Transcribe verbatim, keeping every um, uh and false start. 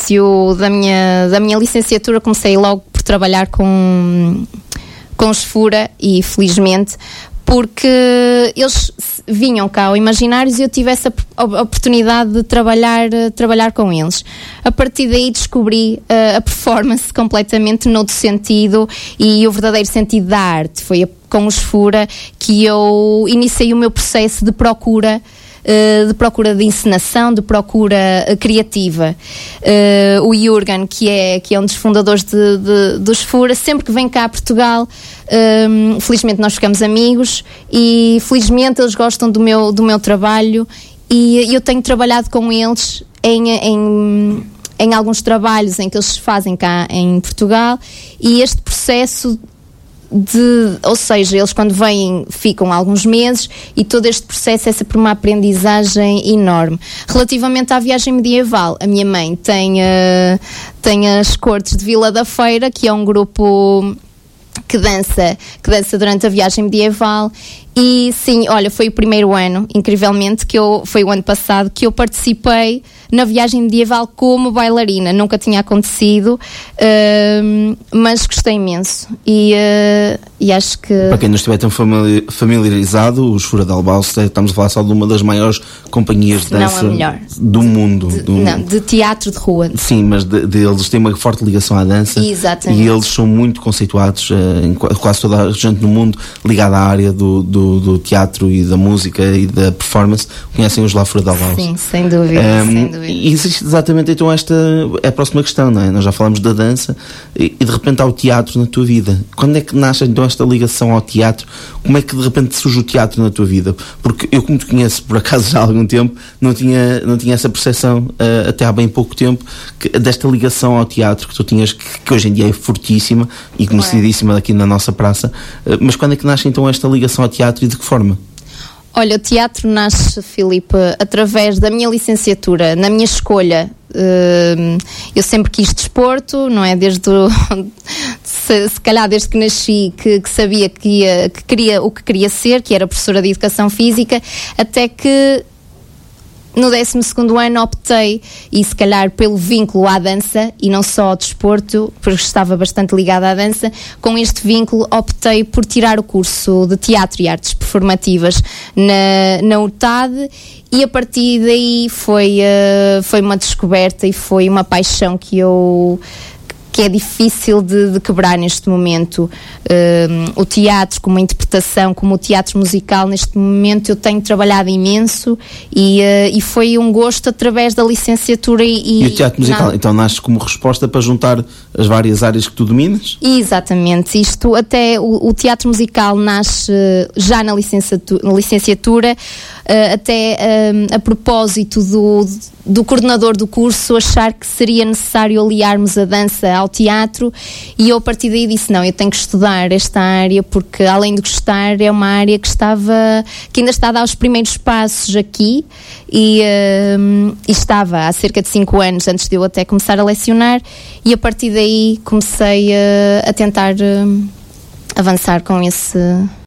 da minha, da minha licenciatura comecei logo por trabalhar com, com os Fura, e felizmente, porque eles vinham cá ao Imaginários e eu tive essa oportunidade de trabalhar, trabalhar com eles. A partir daí descobri uh, a performance completamente noutro sentido, e o verdadeiro sentido da arte. Foi com os Fura que eu iniciei o meu processo de procura de procura de encenação, de procura criativa. Uh, o Jürgen, que é, que é um dos fundadores de, de, dos Fura, sempre que vem cá a Portugal, um, felizmente nós ficamos amigos, e felizmente eles gostam do meu, do meu trabalho, e eu tenho trabalhado com eles em, em, em alguns trabalhos em que eles fazem cá em Portugal, e este processo De, ou seja, eles quando vêm ficam alguns meses, e todo este processo é sempre uma aprendizagem enorme. Relativamente à viagem medieval, a minha mãe tem, uh, tem as Cortes de Vila da Feira, que é um grupo que dança, que dança durante a viagem medieval. E sim, olha, foi o primeiro ano, incrivelmente, que eu, foi o ano passado, que eu participei na viagem medieval como bailarina. Nunca tinha acontecido, uh, mas gostei imenso, e, uh, e acho que... Para quem não estiver tão familiarizado, os Fura de Albaus, estamos a falar só de uma das maiores companhias de dança do mundo. De, do... Não, de teatro de rua. Sim, mas de, de, eles têm uma forte ligação à dança. Exatamente. E eles são muito conceituados, uh, em quase toda a gente no mundo ligada à área do, do Do, do teatro e da música e da performance, conhecem os lá Fura de Albaus. Sim, sem dúvida, um, sem dúvida. E existe exatamente então esta, é a próxima questão, não é? Nós já falamos da dança e, e de repente há o teatro na tua vida. Quando é que nasce então esta ligação ao teatro? Como é que de repente surge o teatro na tua vida? Porque eu, como te conheço por acaso já há algum tempo, não tinha, não tinha essa percepção uh, até há bem pouco tempo, que, desta ligação ao teatro que tu tinhas, que, que hoje em dia é fortíssima e conhecidíssima aqui na nossa praça. Uh, mas quando é que nasce então esta ligação ao teatro e de que forma? Olha, o teatro nasce, Filipe, através da minha licenciatura, na minha escolha. Uh, eu sempre quis desporto, não é? Desde o, se, se calhar desde que nasci, que, que sabia que, ia, que queria o que queria ser, que era professora de Educação Física, até que no décimo segundo ano optei, e se calhar pelo vínculo à dança, e não só ao desporto, porque estava bastante ligada à dança, com este vínculo optei por tirar o curso de Teatro e Artes Performativas na, na U T A D, e a partir daí foi, uh, foi uma descoberta e foi uma paixão que eu... que é difícil de, de quebrar neste momento. Um, o teatro como interpretação, como o teatro musical, neste momento eu tenho trabalhado imenso, e, uh, e foi um gosto através da licenciatura. E, e o teatro musical, na... então nasce como resposta para juntar as várias áreas que tu dominas? Exatamente, isto até o, o teatro musical nasce já na licenciatura, na licenciatura uh, até um, a propósito do, do coordenador do curso achar que seria necessário aliarmos a dança ao teatro, e eu a partir daí disse, não, eu tenho que estudar esta área, porque além de gostar é uma área que estava, que ainda está a dar os primeiros passos aqui, e, um, e estava há cerca de cinco anos antes de eu até começar a lecionar, e a partir daí comecei a, a tentar um, avançar com esse